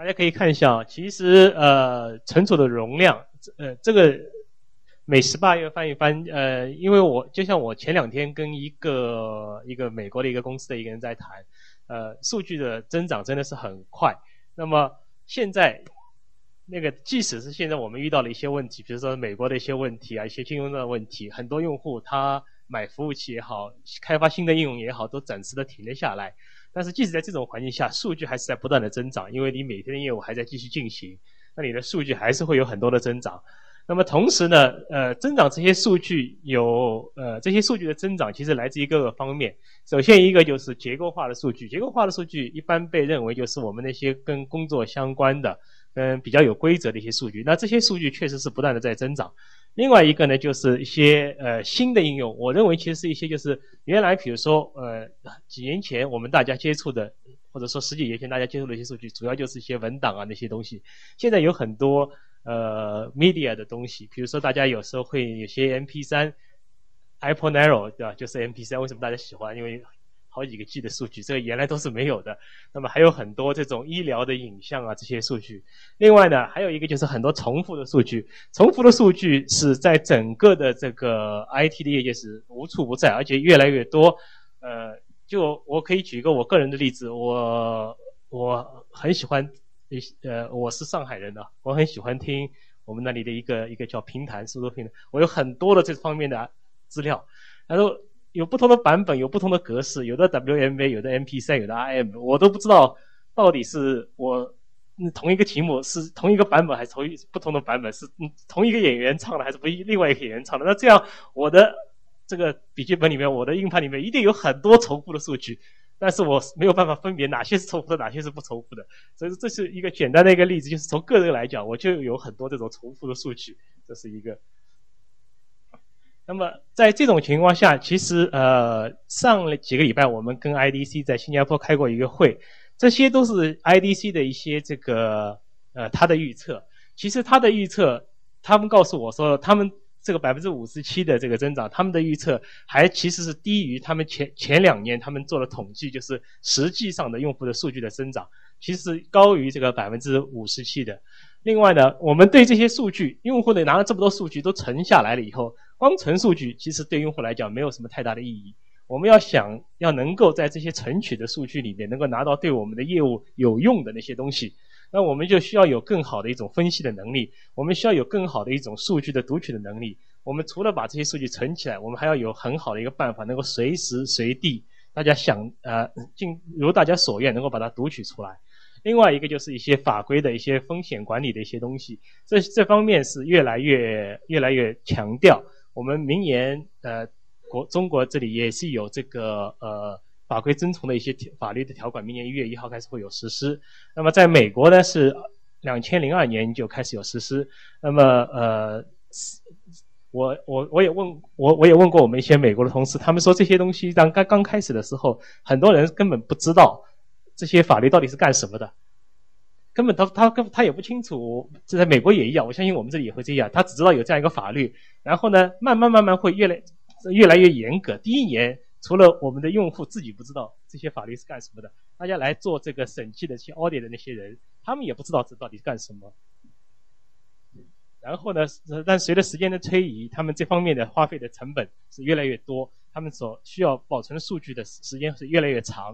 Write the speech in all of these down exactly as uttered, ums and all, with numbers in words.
大家可以看一下，其实呃存储的容量，呃这个每十八页翻一翻，呃，因为我就像我前两天跟一个一个美国的一个公司的一个人在谈，呃，数据的增长真的是很快。那么现在那个即使是现在我们遇到了一些问题，比如说美国的一些问题啊，一些金融的问题，很多用户他买服务器也好，开发新的应用也好，都暂时的停了下来。但是即使在这种环境下，数据还是在不断的增长，因为你每天的业务还在继续进行，那你的数据还是会有很多的增长。那么同时呢，呃，增长这些数据有呃这些数据的增长其实来自于各个方面。首先一个就是结构化的数据，结构化的数据一般被认为就是我们那些跟工作相关的、跟比较有规则的一些数据。那这些数据确实是不断的在增长。另外一个呢，就是一些呃新的应用，我认为其实是一些就是原来比如说呃几年前我们大家接触的，或者说十几年前大家接触的一些数据，主要就是一些文档啊那些东西。现在有很多呃 media 的东西，比如说大家有时候会有些 M P 三 Apple Narrow 对吧，就是 M P 三， 为什么大家喜欢？因为好几个 G 的数据，这个原来都是没有的。那么还有很多这种医疗的影像啊，这些数据。另外呢，还有一个就是很多重复的数据，重复的数据是在整个的这个 I T 的业界是无处不在，而且越来越多。呃，就我可以举一个我个人的例子，我我很喜欢，呃，我是上海人的，我很喜欢听我们那里的一个一个叫评弹，速度评弹，我有很多的这方面的资料，然后有不同的版本，有不同的格式，有的 W M A， 有的 M P 三， 有的 R M， 我都不知道到底是我同一个题目是同一个版本还是同一不同的版本，是同一个演员唱的还是不另外一个演员唱的。那这样我的这个笔记本里面，我的硬盘里面一定有很多重复的数据，但是我没有办法分别哪些是重复的，哪些是不重复的。所以这是一个简单的一个例子，就是从个人来讲，我就有很多这种重复的数据，这是一个。那么在这种情况下，其实呃上几个礼拜我们跟 I D C 在新加坡开过一个会，这些都是 I D C 的一些这个呃他的预测。其实他的预测，他们告诉我说，他们这个 百分之五十七 的这个增长，他们的预测还其实是低于他们前前两年他们做的统计，就是实际上的用户的数据的增长，其实是高于这个 百分之五十七 的。另外呢，我们对这些数据，用户呢拿了这么多数据都存下来了以后，光存数据其实对用户来讲没有什么太大的意义。我们要想要能够在这些存取的数据里面能够拿到对我们的业务有用的那些东西，那我们就需要有更好的一种分析的能力，我们需要有更好的一种数据的读取的能力。我们除了把这些数据存起来，我们还要有很好的一个办法，能够随时随地大家想呃尽如大家所愿能够把它读取出来。另外一个就是一些法规的一些风险管理的一些东西，这这方面是越来越越来越强调。我们明年呃国中国这里也是有这个呃法规遵从的一些法律的条款，明年一月一号开始会有实施。那么在美国呢是二零零二年就开始有实施。那么呃我我我也问我我也问过我们一些美国的同事，他们说这些东西当刚刚开始的时候，很多人根本不知道这些法律到底是干什么的，根本他他他也不清楚。这在美国也一样，我相信我们这里也会这样。他只知道有这样一个法律，然后呢，慢慢慢慢会越来越来越严格。第一年，除了我们的用户自己不知道这些法律是干什么的，大家来做这个审计的、去 audit 的那些人，他们也不知道这到底是干什么。然后呢，但随着时间的推移，他们这方面的花费的成本是越来越多，他们所需要保存数据的时间是越来越长。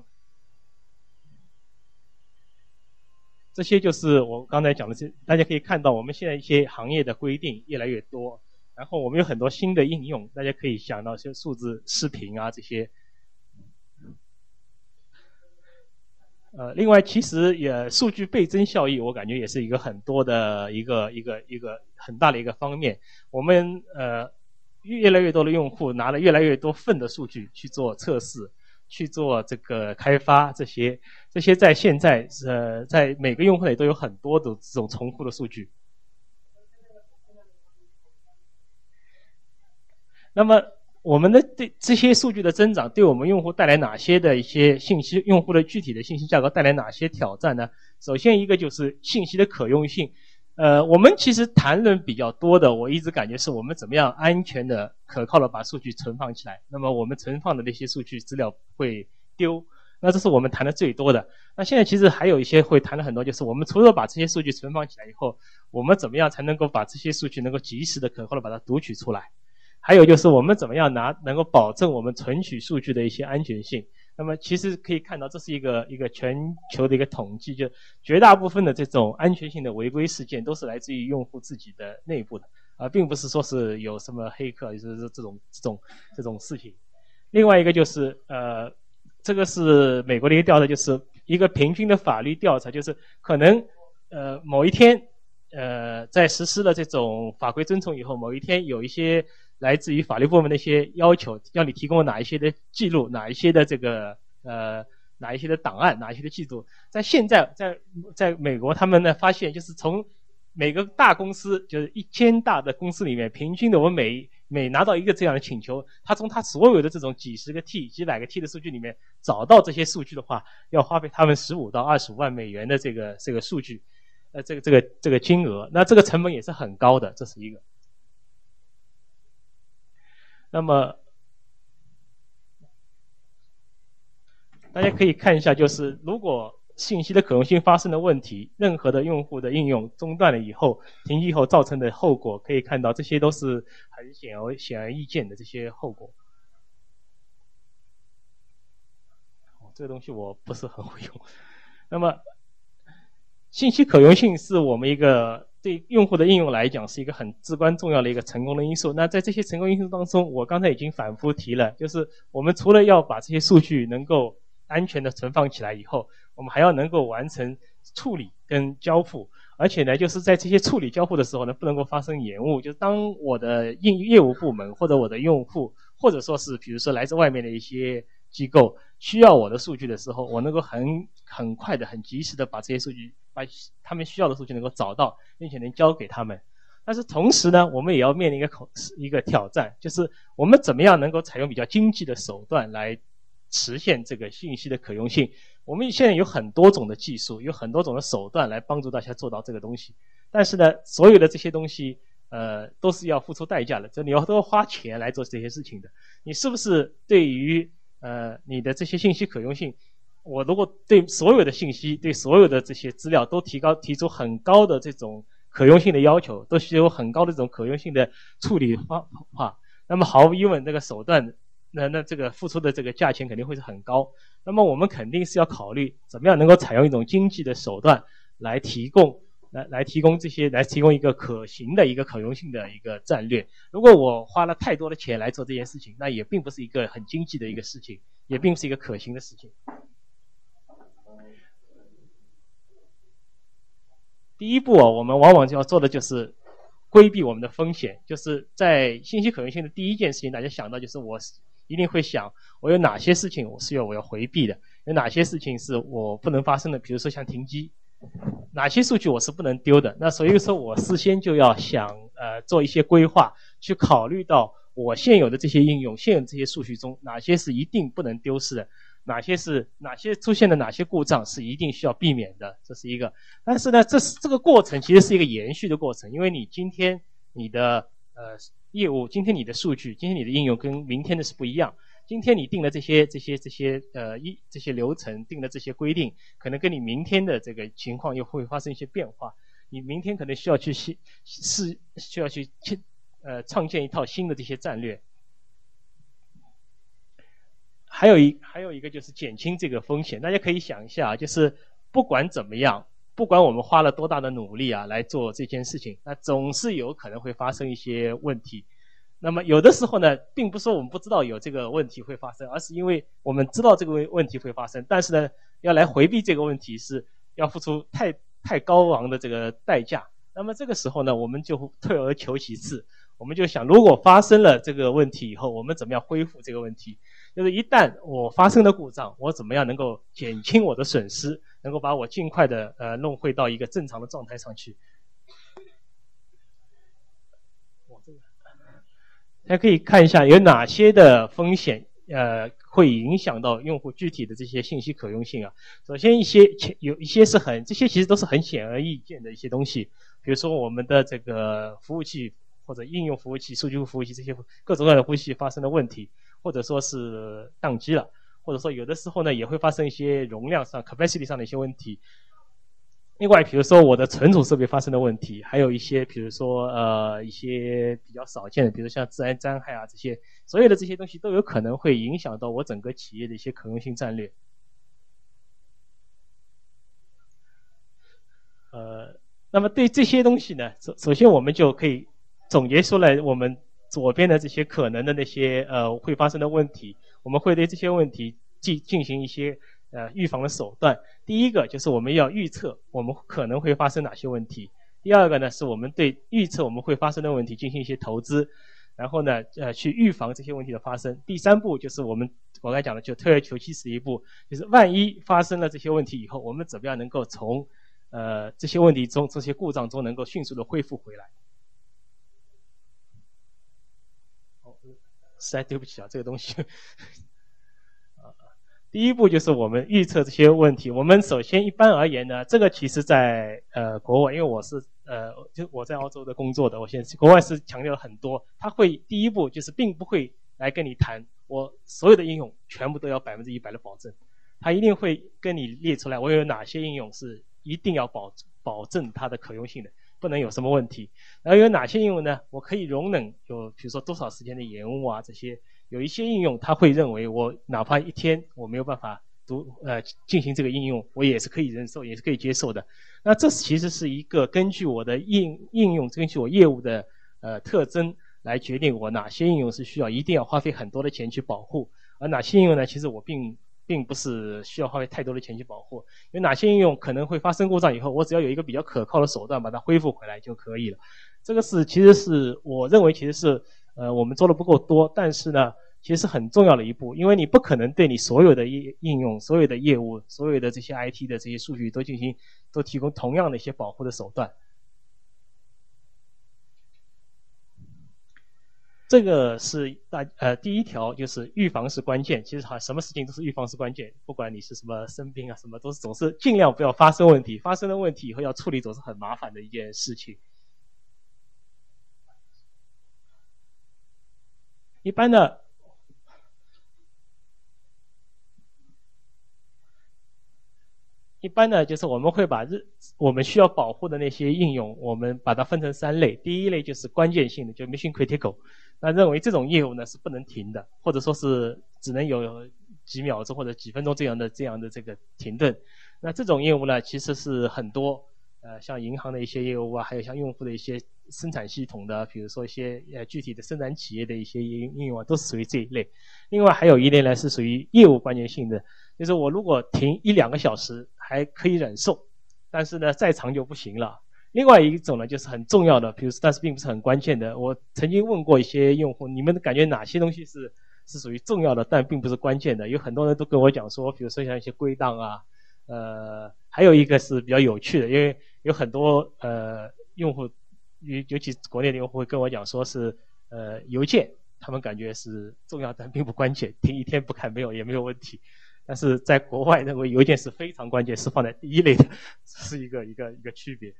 这些就是我刚才讲的，大家可以看到我们现在一些行业的规定越来越多，然后我们有很多新的应用，大家可以想到一些数字视频啊这些。呃，另外其实也数据倍增效益，我感觉也是一个很多的一个一个一个很大的一个方面。我们呃越来越多的用户拿了越来越多份的数据去做测试，去做这个开发，这些这些在现在呃在每个用户里都有很多的这种重复的数据。那么我们的对这些数据的增长，对我们用户带来哪些的一些信息，用户的具体的信息架构带来哪些挑战呢？首先一个就是信息的可用性。呃，我们其实谈论比较多的，我一直感觉是我们怎么样安全的、可靠的把数据存放起来。那么我们存放的那些数据资料会丢， 那这是我们谈的最多的。那现在其实还有一些会谈的很多，就是我们除了把这些数据存放起来以后，我们怎么样才能够把这些数据能够及时的可靠的把它读取出来？还有就是我们怎么样拿能够保证我们存取数据的一些安全性？那么其实可以看到，这是一个一个全球的一个统计，就绝大部分的这种安全性的违规事件都是来自于用户自己的内部的，而并不是说是有什么黑客就是这种这种这种事情。另外一个就是呃，这个是美国的一个调查，就是一个平均的法律调查，就是可能呃某一天呃在实施了这种法规遵从以后，某一天有一些来自于法律部门的一些要求，要你提供哪一些的记录，哪一些的这个呃哪一些的档案，哪一些的记录。在现在在在美国，他们呢发现，就是从每个大公司，就是一千大的公司里面，平均的我们每每拿到一个这样的请求，他从他所有的这种几十个 T、几百个 T 的数据里面找到这些数据的话，要花费他们十五到二十五万美元的这个这个数据，呃，这个这个这个金额，那这个成本也是很高的，这是一个。那么大家可以看一下，就是如果信息的可用性发生了问题，任何的用户的应用中断了以后，停机以后造成的后果，可以看到这些都是很显而显而易见的这些后果。哦，这个东西我不是很会用。那么信息可用性是我们一个对用户的应用来讲是一个很至关重要的一个成功的因素。那在这些成功因素当中，我刚才已经反复提了，就是我们除了要把这些数据能够安全的存放起来以后，我们还要能够完成处理跟交付，而且呢，就是在这些处理交付的时候呢，不能够发生延误。就是当我的业业务部门或者我的用户，或者说是比如说来自外面的一些机构需要我的数据的时候，我能够很很快的、很及时的把这些数据，把他们需要的数据能够找到，并且能交给他们。但是同时呢，我们也要面临一个口一个挑战，就是我们怎么样能够采用比较经济的手段来实现这个信息的可用性。我们现在有很多种的技术，有很多种的手段来帮助大家做到这个东西。但是呢，所有的这些东西，呃，都是要付出代价的，就你要都要花钱来做这些事情的。你是不是对于呃你的这些信息可用性，我如果对所有的信息、对所有的这些资料都提高提出很高的这种可用性的要求，都需要很高的这种可用性的处理方法，那么毫无疑问，这个手段。那那这个付出的这个价钱肯定会是很高，那么我们肯定是要考虑怎么样能够采用一种经济的手段来提供来来提供这些来提供一个可行的一个可用性的一个战略。如果我花了太多的钱来做这件事情，那也并不是一个很经济的一个事情，也并不是一个可行的事情。第一步啊，我们往往就要做的就是规避我们的风险，就是在信息可用性的第一件事情，大家想到就是我一定会想，我有哪些事情我是要我要回避的，有哪些事情是我不能发生的，比如说像停机，哪些数据我是不能丢的。那所以说我事先就要想呃做一些规划，去考虑到我现有的这些应用，现有的这些数据中，哪些是一定不能丢失的，哪些是哪些出现的哪些故障是一定需要避免的，这是一个。但是呢，这是这个过程其实是一个延续的过程，因为你今天你的呃业务，今天你的数据，今天你的应用跟明天的是不一样。今天你定了这些这些这些呃一这些流程，定了这些规定，可能跟你明天的这个情况又会发生一些变化。你明天可能需要去是是需要去呃创建一套新的这些战略。还有一还有一个就是减轻这个风险。大家可以想一下，就是不管怎么样，不管我们花了多大的努力啊来做这件事情，那总是有可能会发生一些问题。那么有的时候呢，并不是说我们不知道有这个问题会发生，而是因为我们知道这个问题会发生，但是呢，要来回避这个问题是要付出太太高昂的这个代价。那么这个时候呢，我们就退而求其次，我们就想，如果发生了这个问题以后，我们怎么样恢复这个问题？就是一旦我发生了故障，我怎么样能够减轻我的损失，能够把我尽快的呃弄回到一个正常的状态上去。大家可以看一下有哪些的风险呃会影响到用户具体的这些信息可用性啊。首先一些有一些是很这些其实都是很显而易见的一些东西，比如说我们的这个服务器或者应用服务器、数据库服务器这些各种各样的服务器发生了问题，或者说是宕机了， 或者说有的时候呢也会发生一些容量上 capacity 上的一些问题。另外，比如说我的存储设备发生的问题，还有一些比如说呃一些比较少见的，比如像自然灾害啊这些，所有的这些东西都有可能会影响到我整个企业的一些可用性战略。呃，那么对这些东西呢，首首先我们就可以总结出来，我们左边的这些可能的那些呃会发生的问题，我们会对这些问题进进行一些呃预防的手段。第一个就是我们要预测我们可能会发生哪些问题。第二个呢，是我们对预测我们会发生的问题进行一些投资，然后呢，呃，去预防这些问题的发生。第三步就是我们我刚才讲的，就退而求其次一步，就是万一发生了这些问题以后，我们怎么样能够从呃这些问题中、这些故障中能够迅速的恢复回来。哦，实在对不起啊，这个东西。第一步就是我们预测这些问题。我们首先一般而言呢，这个其实在呃国外，因为我是呃就我在澳洲的工作的，我现在国外是强调了很多，他会第一步就是并不会来跟你谈我所有的应用全部都要百分之一百的保证，他一定会跟你列出来我有哪些应用是一定要保保证它的可用性的，不能有什么问题。然后有哪些应用呢，我可以容忍有比如说多少时间的延误啊这些。有一些应用他会认为我哪怕一天我没有办法读呃进行这个应用，我也是可以忍受，也是可以接受的。那这其实是一个根据我的应应用，根据我业务的呃特征来决定我哪些应用是需要一定要花费很多的钱去保护，而哪些应用呢，其实我并并不是需要花费太多的钱去保护。有哪些应用可能会发生故障以后，我只要有一个比较可靠的手段把它恢复回来就可以了。这个是其实是我认为其实是呃我们做的不够多，但是呢其实是很重要的一步，因为你不可能对你所有的应用、所有的业务、所有的这些 I T 的这些数据都进行都提供同样的一些保护的手段。这个是大呃第一条，就是预防是关键。其实哈，什么事情都是预防是关键，不管你是什么生病啊，什么都是总是尽量不要发生问题。发生了问题以后要处理总是很麻烦的一件事情。一般的。一般呢，就是我们会把日我们需要保护的那些应用，我们把它分成三类。第一类就是关键性的，就 mission critical， 那认为这种业务呢是不能停的，或者说是只能有几秒钟或者几分钟这样的这样的这个停顿。那这种业务呢，其实是很多呃像银行的一些业务啊，还有像用户的一些生产系统的，比如说一些呃具体的生产企业的一些应应用啊，都是属于这一类。另外还有一类呢是属于业务关键性的，就是我如果停一两个小时还可以忍受，但是呢再长就不行了。另外一种呢就是很重要的，比如说但是并不是很关键的。我曾经问过一些用户，你们感觉哪些东西是是属于重要的，但并不是关键的？有很多人都跟我讲说，比如说像一些归档啊，呃，还有一个是比较有趣的，因为有很多呃用户，尤尤其国内的用户会跟我讲说是呃邮件，他们感觉是重要但并不关键，停一天不看没有也没有问题。但是在国外认为邮件是非常关键，是放在第一类的，是一个一个一个区别。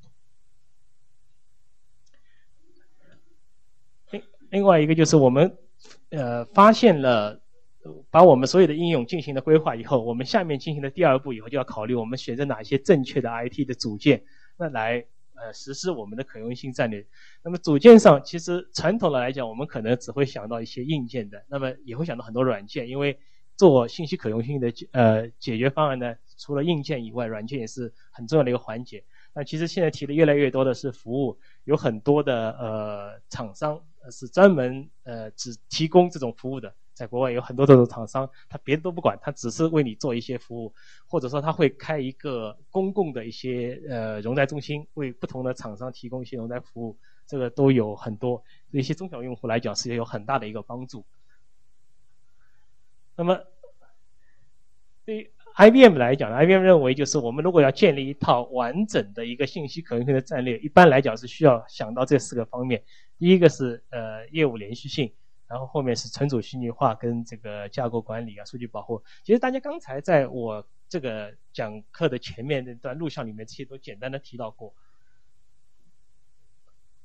另另外一个就是我们呃发现了，把我们所有的应用进行了规划以后，我们下面进行的第二步以后就要考虑我们选择哪些正确的 I T 的组件，那来呃实施我们的可用性战略。那么组件上其实传统的来讲，我们可能只会想到一些硬件的，那么也会想到很多软件，因为做信息可用性的呃解决方案呢，除了硬件以外，软件也是很重要的一个环节。那其实现在提的越来越多的是服务，有很多的呃厂商是专门呃只提供这种服务的，在国外有很多这种厂商，他别的都不管，他只是为你做一些服务，或者说他会开一个公共的一些呃容载中心，为不同的厂商提供一些容载服务，这个都有很多，对一些中小用户来讲是有很大的一个帮助。那么对于 I B M 来讲 ，I B M 认为就是我们如果要建立一套完整的一个信息可用性的战略，一般来讲是需要想到这四个方面。第一个是呃业务连续性，然后后面是存储虚拟化跟这个架构管理啊、数据保护。其实大家刚才在我这个讲课的前面那段录像里面，这些都简单的提到过。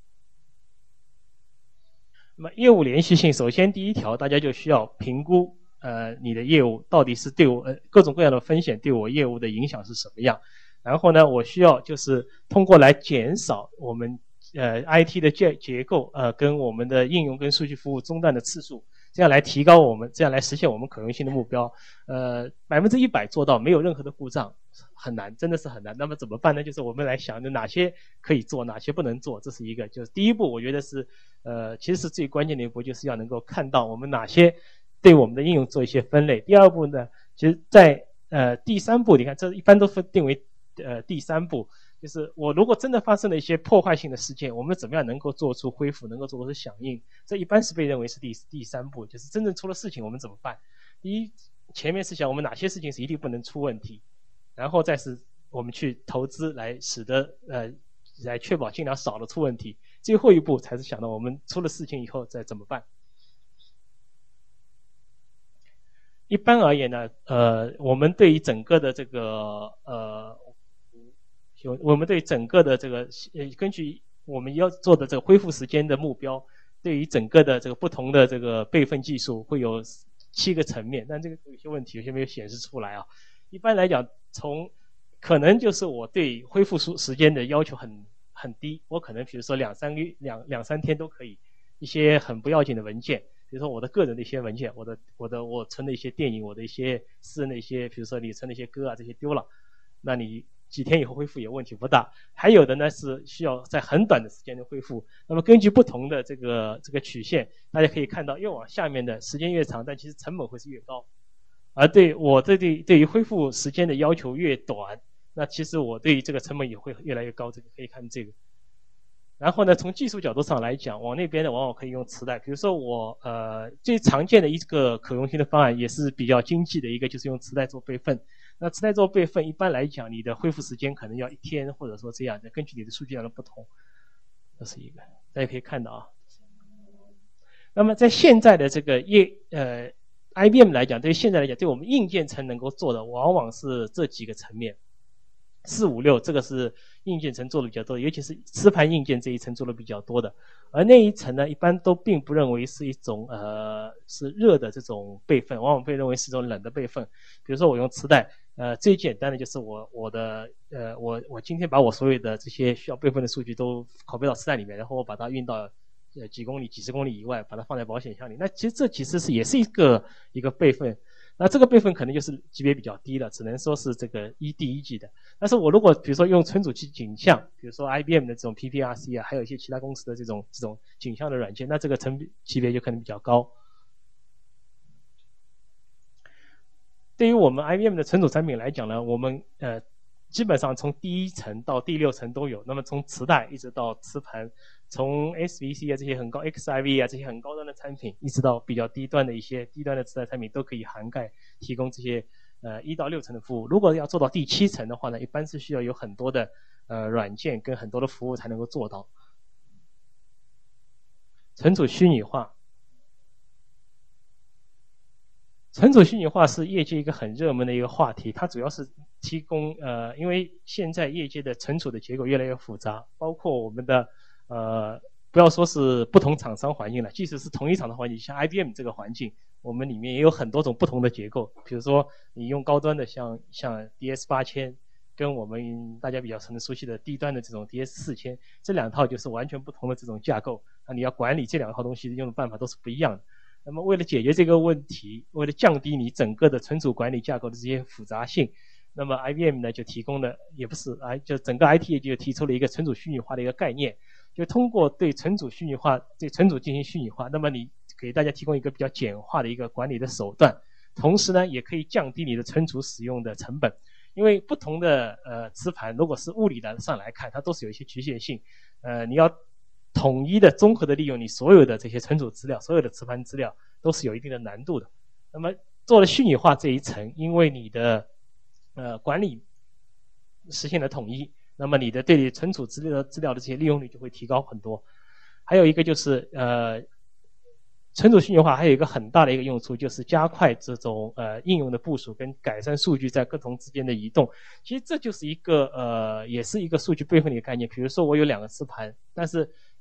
那么业务连续性，首先第一条，大家就需要评估呃你的业务到底是对我、呃、各种各样的风险对我业务的影响是什么样。然后呢，我需要就是通过来减少我们呃 I T 的结结构呃跟我们的应用跟数据服务中断的次数，这样来提高我们，这样来实现我们可用性的目标。呃，百分之一百做到没有任何的故障很难，真的是很难。那么怎么办呢？就是我们来想，哪些可以做，哪些不能做，这是一个。就是第一步，我觉得是呃，其实是最关键的一步，就是要能够看到我们哪些对我们的应用做一些分类。第二步呢，其实在呃第三步，你看这一般都分定为呃第三步。就是我如果真的发生了一些破坏性的事件，我们怎么样能够做出恢复，能够做出响应？这一般是被认为是第第三步，就是真正出了事情我们怎么办？第一，前面是想我们哪些事情是一定不能出问题，然后再是我们去投资来使得呃来确保尽量少的出问题，最后一步才是想到我们出了事情以后再怎么办。一般而言呢，呃，我们对于整个的这个呃。我们对整个的这个呃，根据我们要做的这个恢复时间的目标，对于整个的这个不同的这个备份技术会有七个层面，但这个有些问题有些没有显示出来啊。一般来讲，从可能就是我对恢复时间的要求很很低，我可能比如说两三个月两两三天都可以，一些很不要紧的文件，比如说我的个人的一些文件，我的我的我存的一些电影，我的一些私人的一些，比如说你存的一些歌啊这些丢了，那你几天以后恢复也问题不大。还有的呢是需要在很短的时间内恢复。那么根据不同的这个这个曲线，大家可以看到，越往下面的时间越长，但其实成本会是越高。而对我对对对于恢复时间的要求越短，那其实我对于这个成本也会越来越高。这个可以看这个。然后呢，从技术角度上来讲，往那边呢往往可以用磁带。比如说我呃最常见的一个可用性的方案，也是比较经济的一个，就是用磁带做备份。那磁带做备份，一般来讲，你的恢复时间可能要一天，或者说这样的，根据你的数据量的不同，这是一个，大家可以看到啊。那么在现在的这个业呃 I B M 来讲，对于现在来讲，对我们硬件层能够做的，往往是这几个层面，四五六这个是硬件层做的比较多，尤其是磁盘硬件这一层做的比较多的。而那一层呢，一般都并不认为是一种呃是热的这种备份，往往被认为是一种冷的备份。比如说我用磁带，呃，最简单的就是我我的呃我我今天把我所有的这些需要备份的数据都拷贝到磁带里面，然后我把它运到呃几公里、几十公里以外，把它放在保险箱里。那其实这其实是也是一个一个备份。那这个备份可能就是级别比较低了，只能说是这个一第一级的。但是我如果比如说用存储器景象，比如说 I B M 的这种 P P R C 啊，还有一些其他公司的这种这种景象的软件，那这个层级别就可能比较高。对于我们 I B M 的存储产品来讲呢，我们呃基本上从第一层到第六层都有。那么从磁带一直到磁盘，从 S V C 啊这些很高 X I V 啊这些很高端的产品，一直到比较低端的一些低端的磁带产品，都可以涵盖提供这些呃一到六层的服务。如果要做到第七层的话呢，一般是需要有很多的呃软件跟很多的服务才能够做到。存储虚拟化。存储虚拟化是业界一个很热门的一个话题，它主要是提供呃，因为现在业界的存储的结构越来越复杂，包括我们的呃，不要说是不同厂商环境了，即使是同一厂商环境，像 I B M 这个环境，我们里面也有很多种不同的结构。比如说你用高端的像像 D S 八千，跟我们大家比较可能熟悉的低端的这种 D S 四千，这两套就是完全不同的这种架构。那你要管理这两套东西用的办法都是不一样的。那么为了解决这个问题，为了降低你整个的存储管理架构的这些复杂性，那么 I B M 呢就提供了，也不是啊，就整个 I T 业就提出了一个存储虚拟化的一个概念，就通过对存储虚拟化、对存储进行虚拟化，那么你给大家提供一个比较简化的一个管理的手段，同时呢也可以降低你的存储使用的成本。因为不同的呃磁盘，如果是物理的上来看，它都是有一些局限性，呃，你要统一的综合的利用你所有的这些存储资料，所有的磁盘资料都是有一定的难度的。那么做了虚拟化这一层，因为你的呃管理实现了统一，那么你的对你存储资料资料的这些利用率就会提高很多。还有一个就是呃存储虚拟化还有一个很大的一个用处，就是加快这种呃应用的部署跟改善数据在各种之间的移动。其实这就是一个呃也是一个数据备份的一个概念。比如说我有两个磁盘，但是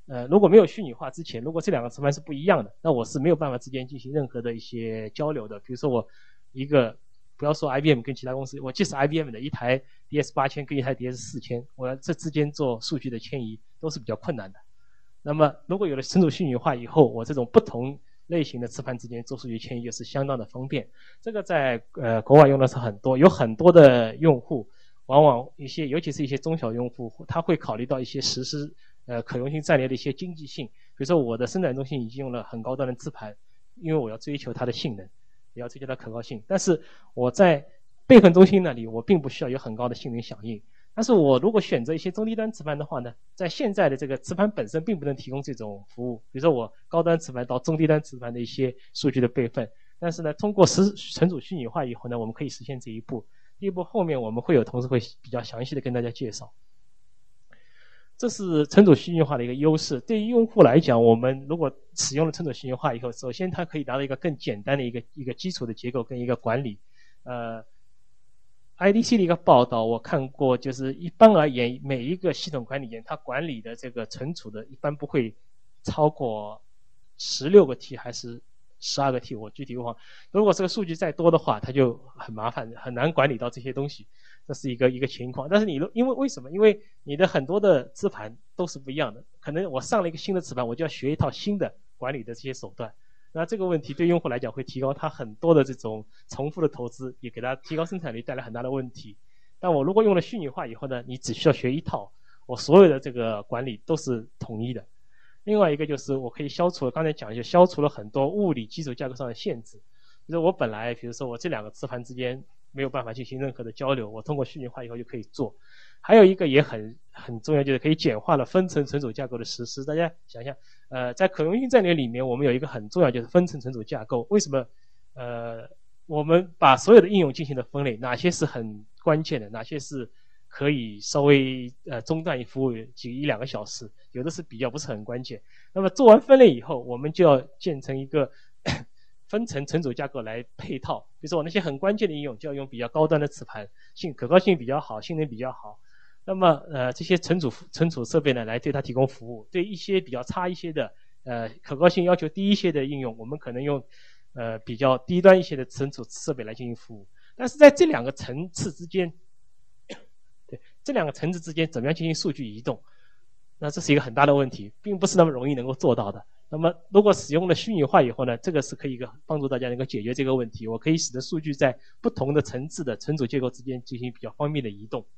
呃，如果没有虚拟化之前，如果这两个磁盘是不一样的，那我是没有办法之间进行任何的一些交流的。比如说我一个，不要说 I B M 跟其他公司，我即使 I B M 的一台 D S 八千跟一台 D S 四千，我要这之间做数据的迁移都是比较困难的。那么如果有了存储虚拟化以后，我这种不同类型的磁盘之间做数据迁移就是相当的方便。这个在呃国外用的是很多，有很多的用户，往往一些尤其是一些中小用户，他会考虑到一些实施呃可用性战略的一些经济性。比如说我的生产中心已经用了很高端的磁盘，因为我要追求它的性能，也要追求它可靠性，但是我在备份中心那里我并不需要有很高的性能响应。但是我如果选择一些中低端磁盘的话呢，在现在的这个磁盘本身并不能提供这种服务。比如说我高端磁盘到中低端磁盘的一些数据的备份，但是呢，通过实存储虚拟化以后呢，我们可以实现这一步。第一步后面我们会有同事会比较详细的跟大家介绍。这是存储虚拟化的一个优势。对于用户来讲，我们如果使用了存储虚拟化以后，首先它可以达到一个更简单的一个一个基础的结构跟一个管理。呃。I D C 的一个报道我看过，就是一般而言，每一个系统管理员他管理的这个存储的，一般不会超过十六个 T 还是十二个 T， 我具体忘了。如果这个数据再多的话，它就很麻烦，很难管理到这些东西，这是一个一个情况。但是你因为为什么？因为你的很多的磁盘都是不一样的，可能我上了一个新的磁盘，我就要学一套新的管理的这些手段。那这个问题对用户来讲会提高他很多的这种重复的投资，也给他提高生产率带来很大的问题。但我如果用了虚拟化以后呢，你只需要学一套，我所有的这个管理都是统一的。另外一个就是我可以消除了刚才讲就消除了很多物理基础架构上的限制。就是我本来比如说我这两个磁盘之间没有办法进行任何的交流，我通过虚拟化以后就可以做。还有一个也很很重要，就是可以简化了分层存储架构的实施。大家想想，呃，在可用性战略里面，我们有一个很重要，就是分层存储架构。为什么？呃，我们把所有的应用进行了分类，哪些是很关键的，哪些是可以稍微呃中断服务几一两个小时，有的是比较不是很关键。那么做完分类以后，我们就要建成一个分层存储架构来配套。比如说我那些很关键的应用，就要用比较高端的磁盘，性可靠性比较好，性能比较好。那么，呃，这些存储存储设备呢，来对它提供服务。对一些比较差一些的，呃，可靠性要求低一些的应用，我们可能用，呃，比较低端一些的存储设备来进行服务。但是在这两个层次之间，对这两个层次之间怎么样进行数据移动？那这是一个很大的问题，并不是那么容易能够做到的。那么，如果使用了虚拟化以后呢，这个是可以帮助大家能够解决这个问题。我可以使得数据在不同的层次的存储结构之间进行比较方便的移动。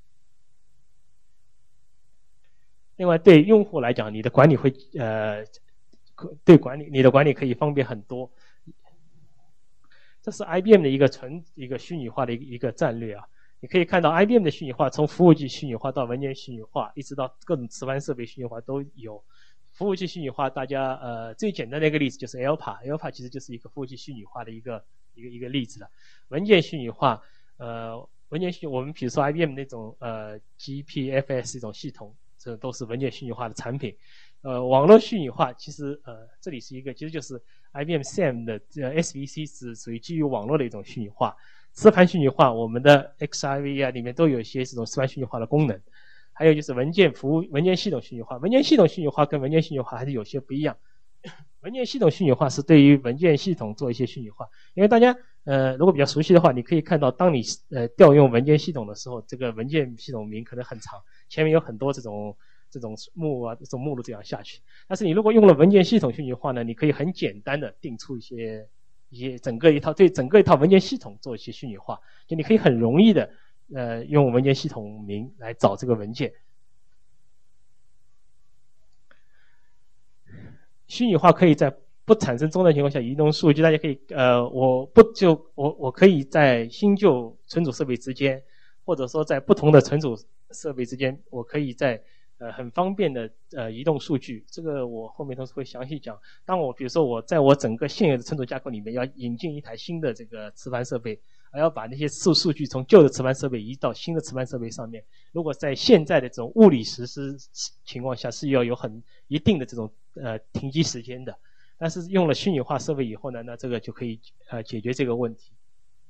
另外，对用户来讲，你的管理会呃，对管理你的管理可以方便很多。这是 I B M 的一个纯一个虚拟化的一个一个战略啊。你可以看到 I B M 的虚拟化，从服务器虚拟化到文件虚拟化，一直到各种磁盘设备虚拟化都有。服务器虚拟化，大家呃最简单的一个例子就是 L P A，L P A 其实就是一个服务器虚拟化的一个一个一个例子了。文件虚拟化，呃，文件虚我们比如说 I B M 那种呃 G P F S 这种系统。这都是文件虚拟化的产品，呃，网络虚拟化其实呃这里是一个，其实就是 I B M S A M 的呃 S V C 是属于基于网络的一种虚拟化，磁盘虚拟化，我们的 X I V 啊里面都有一些这种磁盘虚拟化的功能，还有就是文件服务、文件系统虚拟化，文件系统虚拟化跟文件虚拟化还是有些不一样。文件系统虚拟化是对于文件系统做一些虚拟化，因为大家呃如果比较熟悉的话，你可以看到当你呃调用文件系统的时候，这个文件系统名可能很长，前面有很多这种这种目啊这种目录这样下去。但是你如果用了文件系统虚拟化呢，你可以很简单的定出一些一些整个一套对整个一套文件系统做一些虚拟化，就你可以很容易的呃用文件系统名来找这个文件。虚拟化可以在不产生中断情况下移动数据，大家可以呃，我不就我我可以在新旧存储设备之间，或者说在不同的存储设备之间，我可以在呃很方便的呃移动数据。这个我后面都是会详细讲。当我比如说我在我整个现有的存储架构里面要引进一台新的这个磁盘设备，还要把那些数数据从旧的磁盘设备移到新的磁盘设备上面。如果在现在的这种物理实施情况下，是要有很一定的这种呃停机时间的。但是用了虚拟化设备以后呢，那这个就可以呃解决这个问题。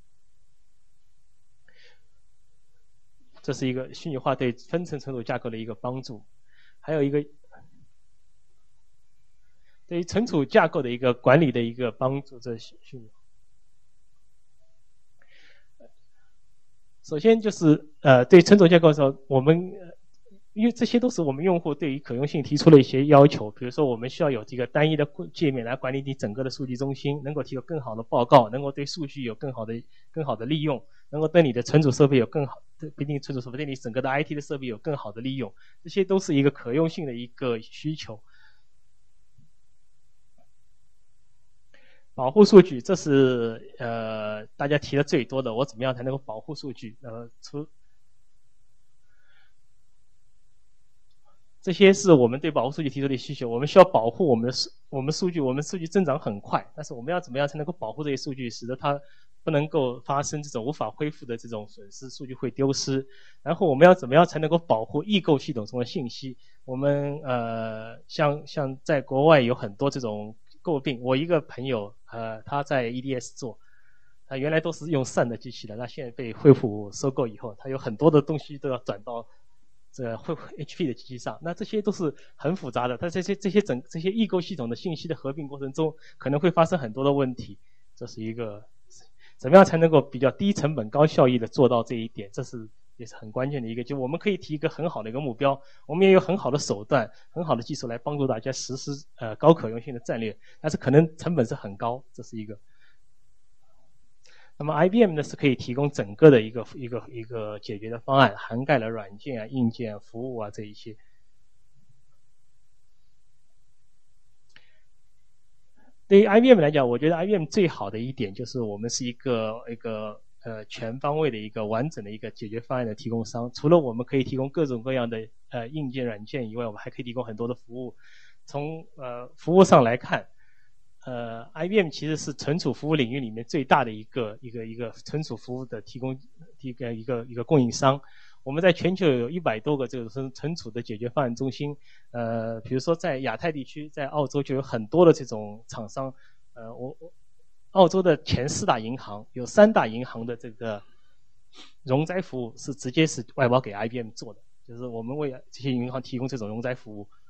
这是一个虚拟化对分层存储架构的一个帮助。还有一个对于存储架构的一个管理的一个帮助，这是虚拟。首先就是呃，对存储架构的时候，我们因为这些都是我们用户对于可用性提出了一些要求，比如说我们需要有这个单一的界面来管理你整个的数据中心，能够提供更好的报告，能够对数据有更好的更好的利用，能够对你的存储设备有更好，不一定存储设备对你整个的 I T 的设备有更好的利用，这些都是一个可用性的一个需求。保护数据，这是呃大家提的最多的，我怎么样才能够保护数据？呃，除这些是我们对保护数据提出的需求，我们需要保护我们的数我们数据，我们数据增长很快，但是我们要怎么样才能够保护这些数据，使得它不能够发生这种无法恢复的这种损失，数据会丢失。然后我们要怎么样才能够保护异构系统中的信息？我们呃像像在国外有很多这种诟病，我一个朋友呃他在 E D S 做，他原来都是用 S A N 的机器的，那现在被惠普收购以后，他有很多的东西都要转到这个惠 H P 的机器上，那这些都是很复杂的，但这些这些整这些异构系统的信息的合并过程中，可能会发生很多的问题，这是一个怎么样才能够比较低成本高效益的做到这一点，这是也是很关键的一个，就我们可以提一个很好的一个目标，我们也有很好的手段、很好的技术来帮助大家实施呃高可用性的战略，但是可能成本是很高，这是一个。那么 I B M 呢是可以提供整个的一个一个一个解决的方案，涵盖了软件啊、硬件啊、服务啊这一些。对于 I B M 来讲，我觉得 I B M 最好的一点就是我们是一个一个呃全方位的一个完整的一个解决方案的提供商。除了我们可以提供各种各样的呃硬件、软件以外，我们还可以提供很多的服务。从呃服务上来看。呃 ，I B M 其实是存储服务领域里面最大的一个一个一个存储服务的提供一个一个一个供应商。我们在全球有一百多个这种存储的解决方案中心。呃，比如说在亚太地区，在澳洲就有很多的这种厂商。呃，我澳洲的前四大银行有三大银行的这个容灾服务是直接是外包给 I B M 做的，就是我们为这些银行提供这种容灾服务。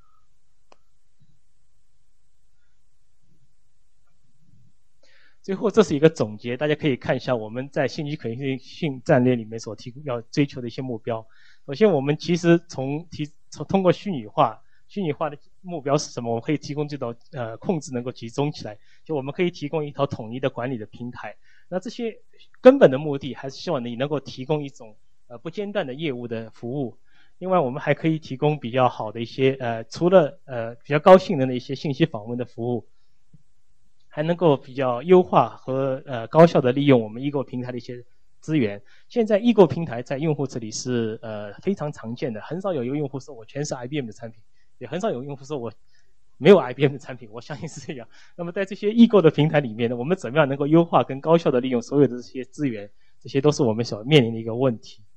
最后，这是一个总结，大家可以看一下我们在信息可用性战略里面所提供要追求的一些目标。首先，我们其实从提从通过虚拟化，虚拟化的目标是什么？我们可以提供这种呃控制能够集中起来，就我们可以提供一套统一的管理的平台。那这些根本的目的还是希望你能够提供一种呃不间断的业务的服务。另外，我们还可以提供比较好的一些呃除了呃比较高性能的一些信息访问的服务。还能够比较优化和呃高效的利用我们易购平台的一些资源。现在易购平台在用户这里是呃非常常见的，很少有一个用户说我全是 I B M 的产品，也很少有用户说我没有 I B M 的产品，我相信是这样。那么在这些易购的平台里面呢，我们怎么样能够优化跟高效的利用所有的这些资源，这些都是我们所面临的一个问题。